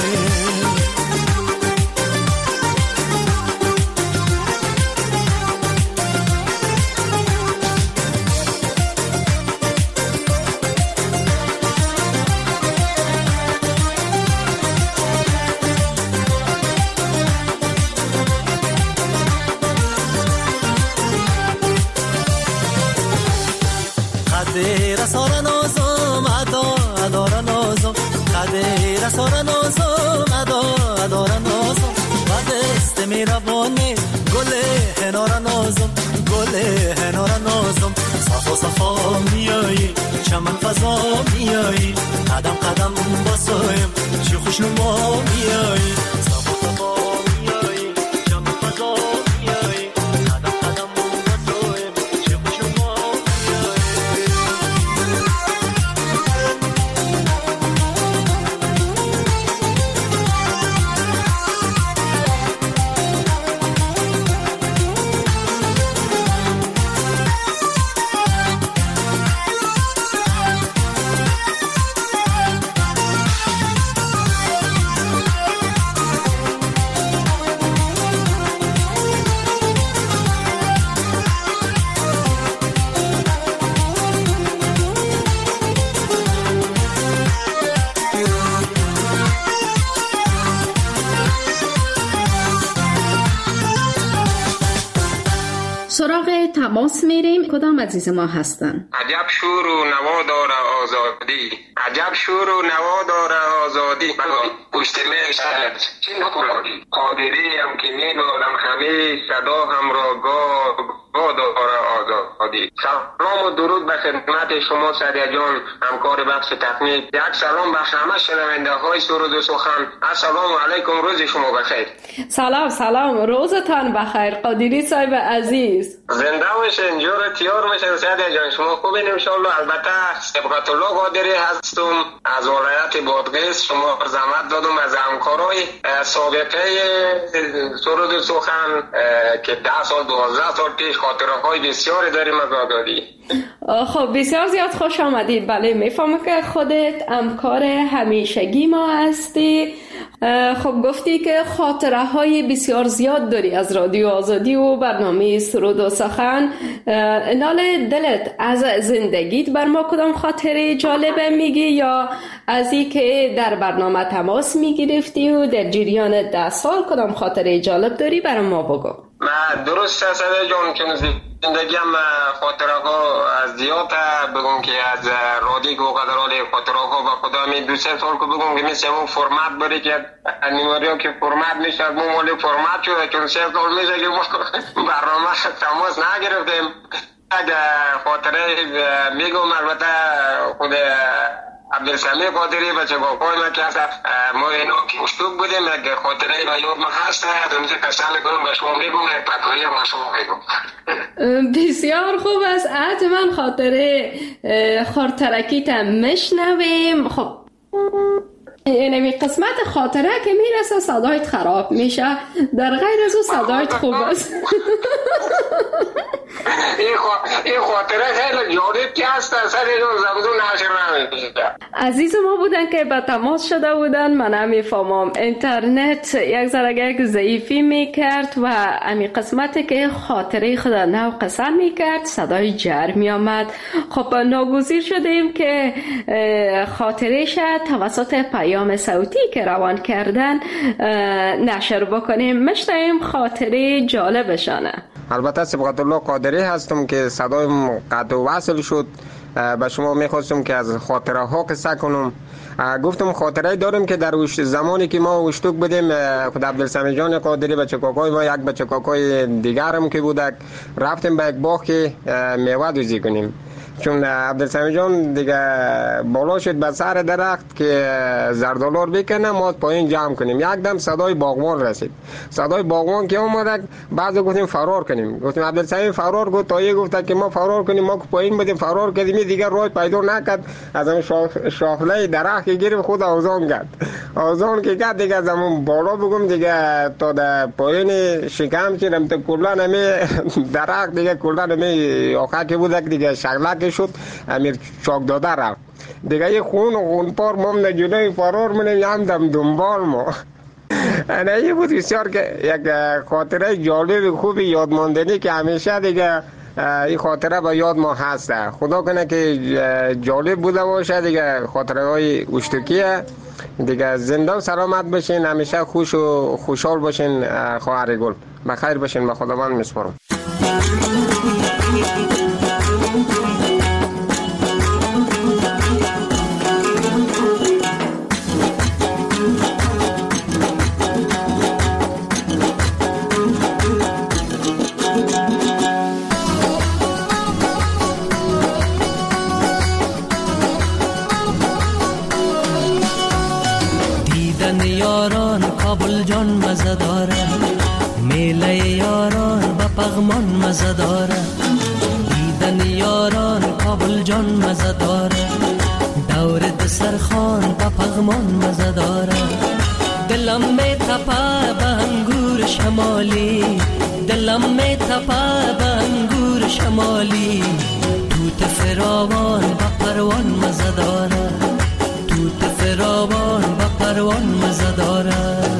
قدر سارا نازم ادا ادارا نازم قدر سارا نازم ادا ادارا نازم بعد است میربانه گل هنارا نازم گل هنارا نازم صفا صفا میایی چمن فضا میایی قدم قدم باسایم چه خوشنما میایی صفا صفا میایی چمن فضا میایی قدم قدم باسایم چه خوشنما سراغ تماس میریم. کدام عزیز ما هستن؟ عجب شور و نوا داره آزادی، عجب شور و نوا داره آزادی. بلایی پشت میشد چی نکنی قادری هم که میدارم همه صدا هم را گاه گاه داره آزادی. سلام و درود به خدمت شما سعدیه جان همکار بخش تقنیک. یک سلام به همه شنونده های سرود و سخن. السلام علیکم، روز شما بخیر. سلام سلام، روزتان بخیر قادری صاحب عزیز. زنده باشین، جور تیار میشن سعدیه جان. شما خوبین ان شاء الله. البته سبقت الله قادری هستم از ولایت بادغیس. شما زحمت دادم از همکارای سابقه سرود و سخن که ده سال دوازده سال پیش خاطره های بسیاری داریم از آزادی. خب بسیار زیاد خوش آمدید. بله میفهمم که خودت همکار همیشگی ما هستی. خب گفتی که خاطره های بسیار زیاد داری از رادیو آزادی و برنامه سرود و سخن. نال دلت از زندگیت بر ما کدام خاطره جالبه میگی یا از این که در برنامه تماس میگرفتی و در جریان ده سال کدام خاطره جالب داری برای ما بگو. من درست هست جان که زندگیم خاطره ها از زیاد بگم که از رادیو و قدرال خاطره ها و خدا می دو سه سال که بگم که مثل اون فرمت بری که نیماری ها که فرمت میشه ما مالی فرمت شده چون سه سال میشه که برنامه تماس نگرفتیم. خاطره میگم البته خود عبدالسمی قادری بچه باقای ما که هست ما اینا که اشتوک بودیم یک خاطره و یاد ما هست دمیزه قسم میکنم به شما میگم یک پکایی ما شما میگم. بسیار خوب است. حتما خاطره خاطرکیت مشنویم. خب اینمی قسمت خاطره که میرسه صدایت خراب میشه، در غیر از او صدایت خوب است. این خاطره خیلی جالب که هست سر اینو زمدون نشر نمیشه. عزیز ما بودن که به تماس شده بودن. من نمیفهمم اینترنت یک ذره یک ضعیفی میکرد و امی قسمتی که خاطره خود نو قسم میکرد صدای جر میامد. خب ناگزیر شدیم که خاطره شد توسط پیام صوتی که روان کردن نشر بکنیم. مشتایم خاطره جالبشانه. البته سبقت الله قادری هستم که صدایم قطع و وصل شد. به شما میخواستم که از خاطره ها قصه کنم. گفتم خاطره دارم که در زمانی که ما اشتوک بودیم خود عبدالسمی جان قادری بچه کاکای ما یک بچه کاکای دیگرم که بودک رفتیم به یک باغ که میوه دوزی کنیم. چون عبدالسمی جان دیگه بالا شد به سر درخت که زردالور بکنه ما پایین جمع کنیم. یک دم صدای باغبان رسید. صدای باغبان که اومد بعضی گفتیم فرار کنیم. گفتیم عبدالسمی فرار گفت تا یه گفت که ما فرار کنیم، ما پایین بدیم فرار کردیم دیگه راه پیدا نکرد. از اون شاخ شاخله درخت که گرفت خود آوازان کرد. آوازان که کرد دیگه از اون بالا بگم دیگه تا در پایین شکم چیدم تا کلا نمی درخت دیگه کلا نمی آخر که بود دیگه شغله شد امیر چاک داده رفت دیگه. یه خون و خون پار مام نجونه فرار منیم هم دم دنبال ما. اینه بود بسیار که یک خاطره جالب خوبی یادماندنی که همیشه دیگه این خاطره با یاد ما هسته. خدا کنه که جالب بوده باشه دیگه. خاطره های اشتکیه دیگه. زنده و سلامت باشین، همیشه خوش و خوشحال باشین. خواهر گل بخیر باشین. به خداوند میسپارم. کابل جان مزه داره، میله یاران و پغمان مزه داره. دیدن یاران کابل جان مزه داره، دور دسترخوان و پغمان مزه داره. دلم می تپه به انگور شمالی، دلم می تپه به انگور شمالی. توت فراوان و پروان مزه داره، توت فراوان و پروان مزه داره.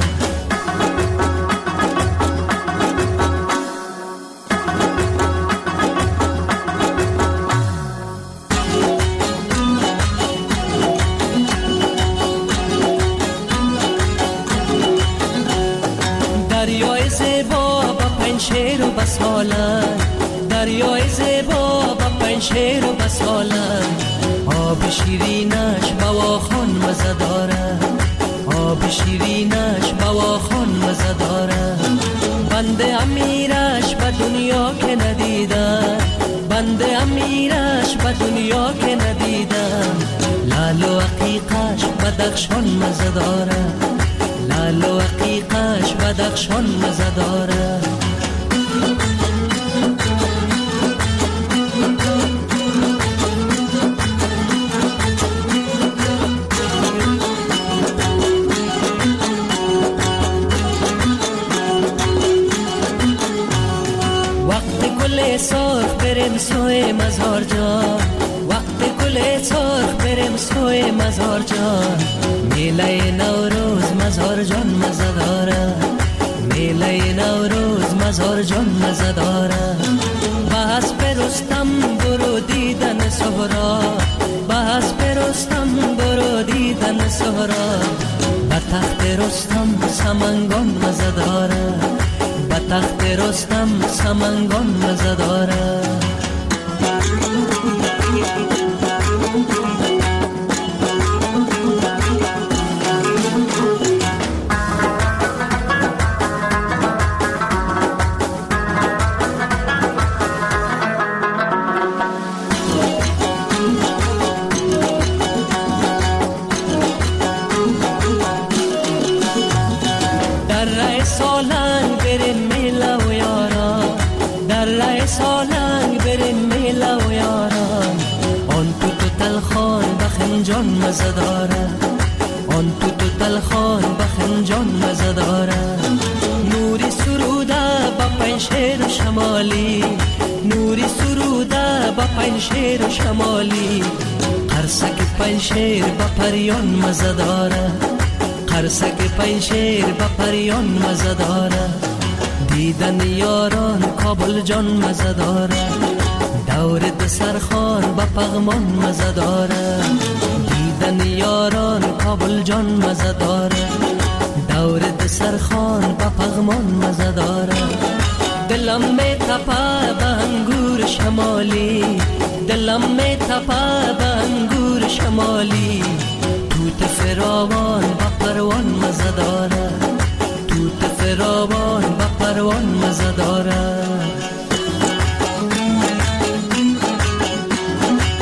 دریای زیبا با پنشیر و بسالن، دریای زیبا با پنشیر و بسالن. آب شیرینش بواخان مزه داره، آب شیرینش بواخان مزه داره. بنده امیرش به دنیا که ندیدم، بنده امیرش به دنیا که ندیدم. لال و عقیقش بدخشان مزه داره، لال و عقیقش بدخشان مزه داره. سرخ بریم سوی مزار جان، وقت گل سرخ بریم سوی مزار جان. میله نوروز مزار جان مزه داره، میله نوروز مزار جان مزه داره. بس برستم برو دیدن سهرا، بس برستم برو دیدن سهرا. به تخت رستم سمنگان مزه داره، به تخت رستم سمنگان مزه داره. جان مزه داره، آن تو تو تلخان بخنجان مزه داره. نوری سروده با پنشیر شمالی، نوری سروده با پنشیر شمالی. قرصک پنشیر با پریان مزه داره، قرصک پنشیر با پریان مزه داره. دیدن یاران کابل جان مزه داره، دور دسترخوان با پغمان مزه داره. دیدن یاران کابل جان مزه داره، دور دسترخوان با پغمان مزه داره. دلم می تپه به انگور شمالی، دلم می تپه به انگور شمالی. توت فراوان با پروان مزه داره، توت فراوان با پروان مزه داره.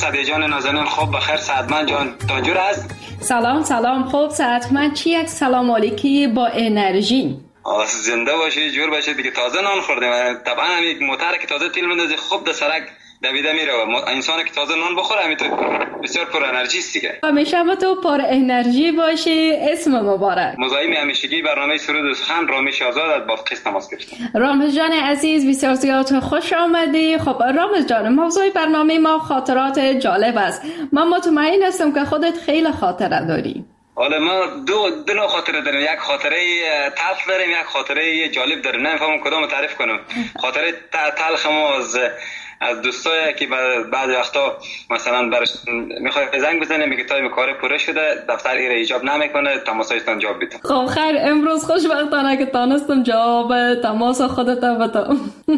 سعدی جان نازنین خوب بخیر سعدمند جان تاجور است. سلام سلام خوب سعدمند چی یک سلام علیکی با انرژی. زنده باشی جور باشی دیگه تازه نان خوردیم طبعا همین موتر که تازه تیل بندازی خوب در سرک دویده میره انسان که تازه نان بخوره همینطور بسیار پر انرژی است دیگه. همیشه با تو پر انرژی باشی. اسم مبارک. مزاحم همیشگی برنامه سرود و سخن رامش آزاد از بافقیس تماس گرفتم. رامز جان عزیز بسیار زیاد خوش آمدی. خب رامز جان موضوع برنامه ما خاطرات جالب است. من مطمئن هستم که خودت خیلی خاطره داری. حالا ما دو دو نوع خاطره داریم، یک خاطره تلخ داریم یک خاطره جالب داریم. نمیفهمم کدومو تعریف کنم. خاطره تلخ ما از از دوستایی که بعد وقتا مثلا برش میخواد زنگ بزنه میگه تایم کار پوره شده دفتر ایره ایجاب نمیکنه تماسایتان جواب بدم. خب خیر امروز خوشبختانه که تانستم جواب تماس خودت بدم.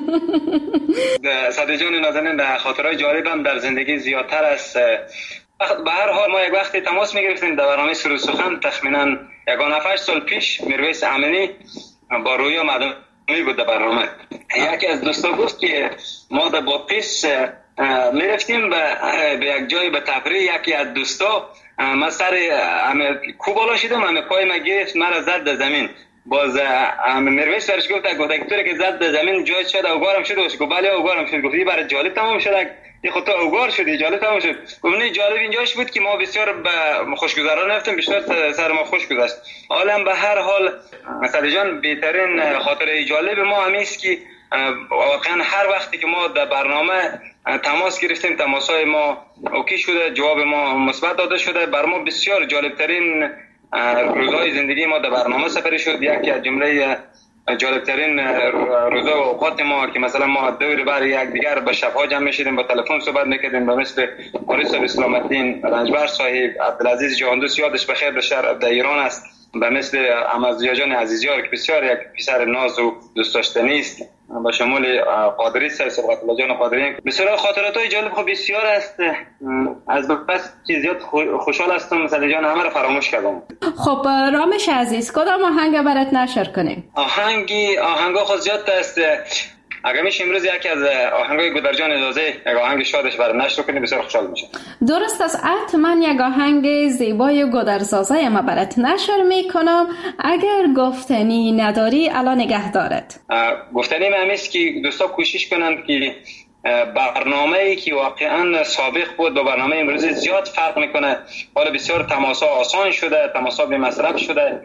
سعدی جان نازنین در خاطرهای جالبم در زندگی زیادتر است. به هر حال ما یک وقتی تماس میگرفتیم در برنامه سرود سخن تخمینا یگان هفت سال پیش میرویس امینی با رویا مدام می بود در برنامه. یکی از دوستا گفت که ما در بادغیس میرفتیم به یک جای به تفریح. یکی از دوستا من سر کو بالا شدم همه پای ما گرفت مرا زد در زمین. باز مرویس برش گفت گفت که که زد در زمین جای شد اوگارم شد. گفت بله اوگارم شد. گفت برای جالب تمام شد. یه خود تا اوگار شدی جالب تمام شد. گفت جالب اینجاش بود که ما بسیار خوشگذران رفتیم بیشتر سر ما خوش گذشت. حالا به هر حال مثلا جان بهترین خاطره جالب ما همین است که واقعا هر وقتی که ما در برنامه تماس گرفتیم تماسای ما اوکی شده جواب ما مثبت داده شده بر ما بسیار جالب ترین روزهای زندگی ما در برنامه سپری شد. یکی از جمله جالب ترین روزا و اوقات ما که مثلا ما دور بر یک دیگر به شب‌ها جمع می‌شدیم با تلفن صحبت می‌کردیم به مثل قاری صاحب اسلام الدین رنجبر صاحب عبدالعزیز جهاندوست یادش بخیر در شهر در ایران است به مثل احمدضیا جان عزیزیار که بسیار یک پسر ناز و دوست داشتنی است با شمول قادری صاحب صبغت الله جان قادری بسیار خاطراتای جالب خب بسیار است. از بس زیاد خوشحال هستم مثلا جان همه رو فراموش کردم. خب رامش عزیز کدام آهنگ برات نشر کنیم؟ آهنگی آهنگا خود زیاد است. اگر میشه امروز یکی از آهنگای گودرجان اجازه یک آهنگ شادش برای نشر کنیم بسیار خوشحال میشم. درست است حتما یک آهنگ زیبای گودرزازه ما برات نشر میکنم. اگر گفتنی نداری الان نگه دارد. گفتنی من همیست که دوستا کوشش کنن که برنامه‌ای که واقعا سابق بود با برنامه امروز زیاد فرق میکنه. حالا بسیار تماسا آسان شده تماسا به مصرف شده.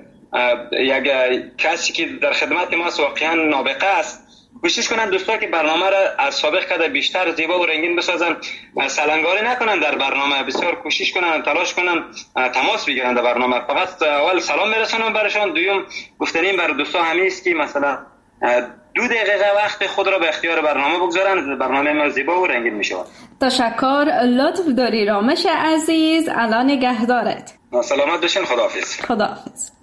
یک کسی که در خدمت ما واقعا نابغه است کوشش کنن دوستا که برنامه را از سابق کده بیشتر زیبا و رنگین بسازن سلنگاری نکنن در برنامه بسیار کوشش کنن تلاش کنن تماس بگیرن در برنامه. فقط اول سلام میرسونم برشان. دوم گفتنیم بر دوستا همین است که مثلا دو دقیقه وقت خود را به اختیار برنامه بگذارن برنامه ما زیبا و رنگین میشه. تشکر لطف داری رامش عزیز الان نگه دارد. سلامت باشین. خداحافظ. خداحافظ.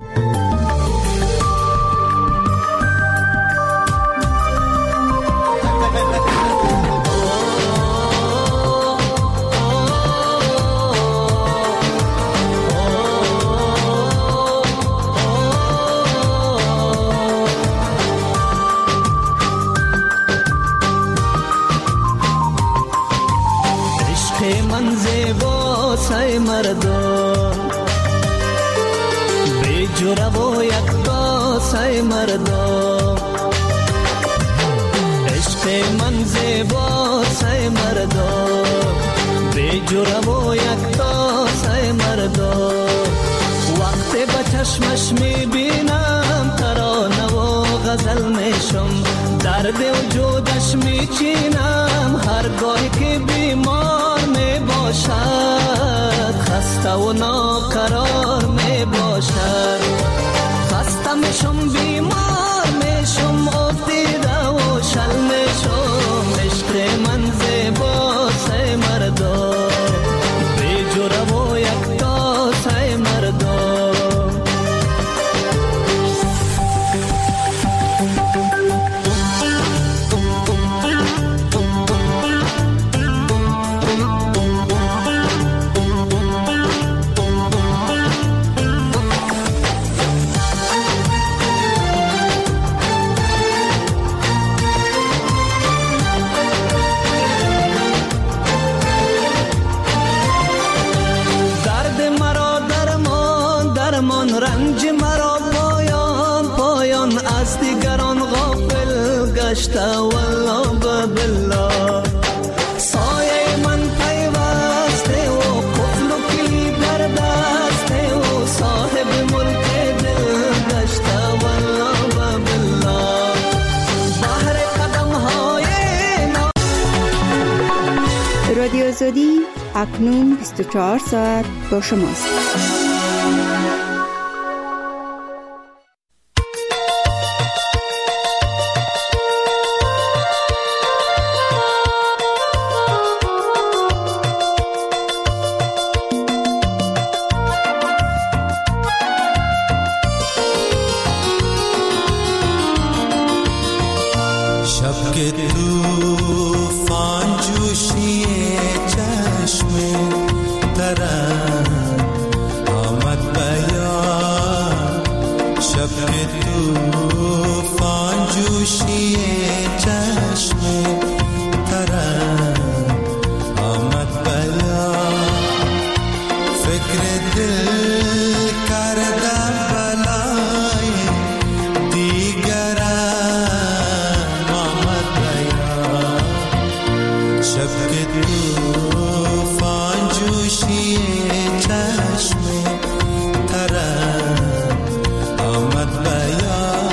من زیبا سای مردم به جوره و یک تا سای مردم عشق من زیبا سای مردم به جوره و یک تا سای مردم وقتی به چشمش میبینم ترانه و غزل میشم درد وجودش میچینم هرگاهی که بیمار می باشد خسته و ناقرار می باشد خسته میشم بیمار میشم افتیده و شل میشم عشق من زیبا سای مردم به جوره و یک تا سای مردم از دیگران غافل گشته والله بالله. سایه من پیوسته و قفل و کلید در دسته و صاحب ملک دل گشته والله بالله. بحر قدم های رادیو آزادی اکنون بیست و چهار ساعت با شماست. شب که توفان جوشی چشم ترم آمد بیان. شب که توفان جوشی چشم ترم آمد بیان. فکر دل کردم بلای دیگرم آمد بیان. شب که توفان جوشی چشم ترم آمد بیان.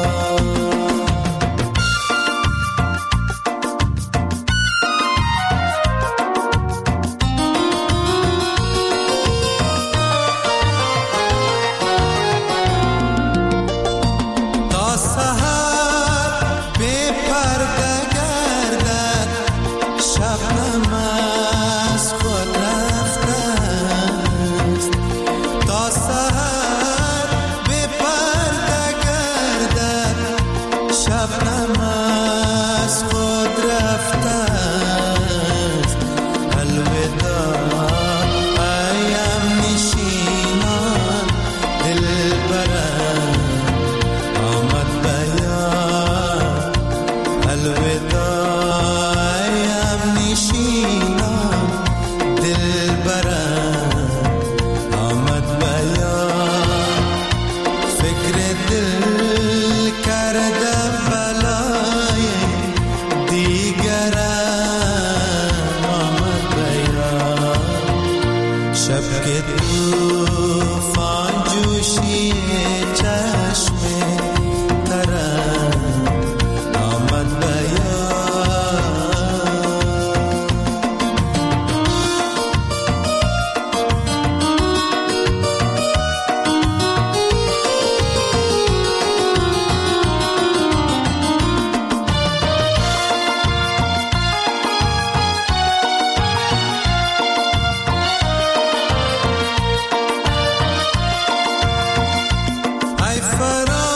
تا سحر بی پرده گردد شبنم از خود رفته است. تا سحر بی پرده گردد شبنم از خود رفته است. الوداع ایم نشینان دلبرم آمد بیان. الوداع ایم نشینان دلبرم آمد بیان. فکر دل کرده بلای دیگرم آمد بیان. شب که توفان جوشی چشم ترم آمد بیان. ای فرا